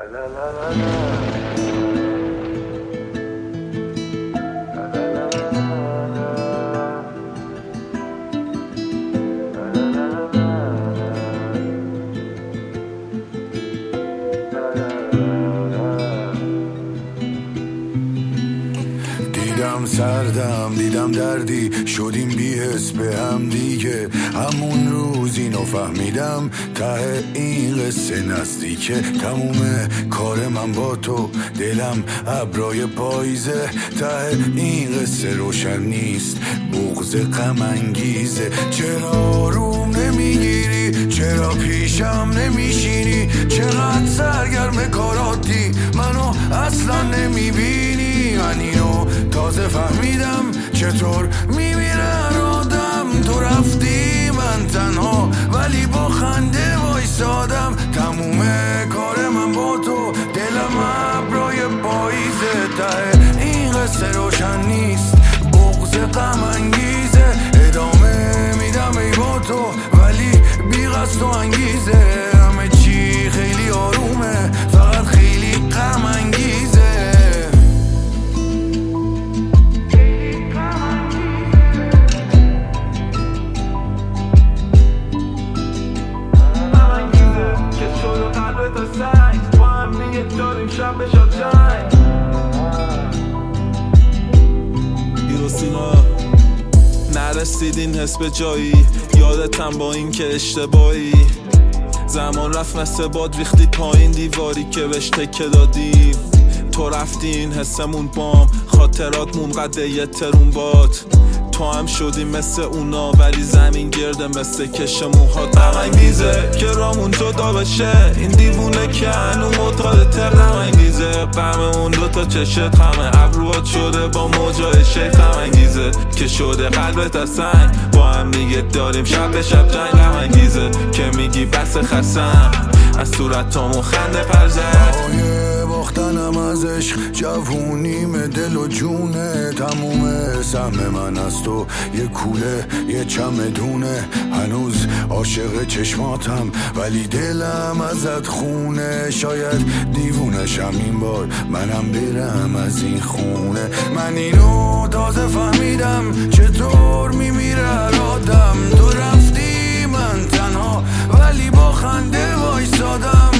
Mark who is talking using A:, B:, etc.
A: دیدم سردم دیدم دردی شدیم بی‌حس به هم دیگه. همون روز اینو فهمیدم ته این قصه نزدیکه. تموم کار من با تو دلم ابرای پاییزه. ته این قصه روشن نیست بغض غم انگیزه. چرا روم نمیگیری چرا پیشم نمیشینی چقدر سرگرم کاراتی منو اصلا نمیبینی. من اینو تازه فهمیدم چطور میمیرن آدم. تو رفتی من تنها ولی با خنده وایسادم. تموم کار من با تو دلم ابرای پاییزه. ته این قصه روشن نیست بغض غم انگیزه. ادامه میدم ای با تو ولی بی قصد و انگیزه. همه چی خیلی آرومه فقط خیلی غم انگیزه. با هم دیگه داریم شب بشاد جنگ.
B: ایروسینا نرسید این حس به جایی. یادتم با این که اشتباهی زمان رفت مثل باد ریختی پایین دیواری که بهش تکه دادیم. تو رفتی این حسمون بام خاطراتمون قده یه ترون باد. تو هم شدی مثل اونا ولی زمین گرده مثل کش موهات. غم انگیزه که رامون جدا بشه این دیوونه که هنو معتادته. غم انگیزه غم اون دوتا چشت غم ابروات شده با موجای شیخ. غم انگیزه که شده قلبت از سنگ با هم دیگه داریم شب به شب جنگ. غم انگیزه که میگی بس خستم از صورتامون خنده پرزد.
A: باختنم از عشق جوونیم دل و جونه. تموم سهم من از تو یه کوله یه چمدونه. هنوز عاشق چشماتم ولی دلم ازت خونه. شاید دیوونشم این بار منم برم از این خونه. من اینو تازه فهمیدم چطور میمیره آدم. تو رفتی من تنها ولی با خنده وایسادم.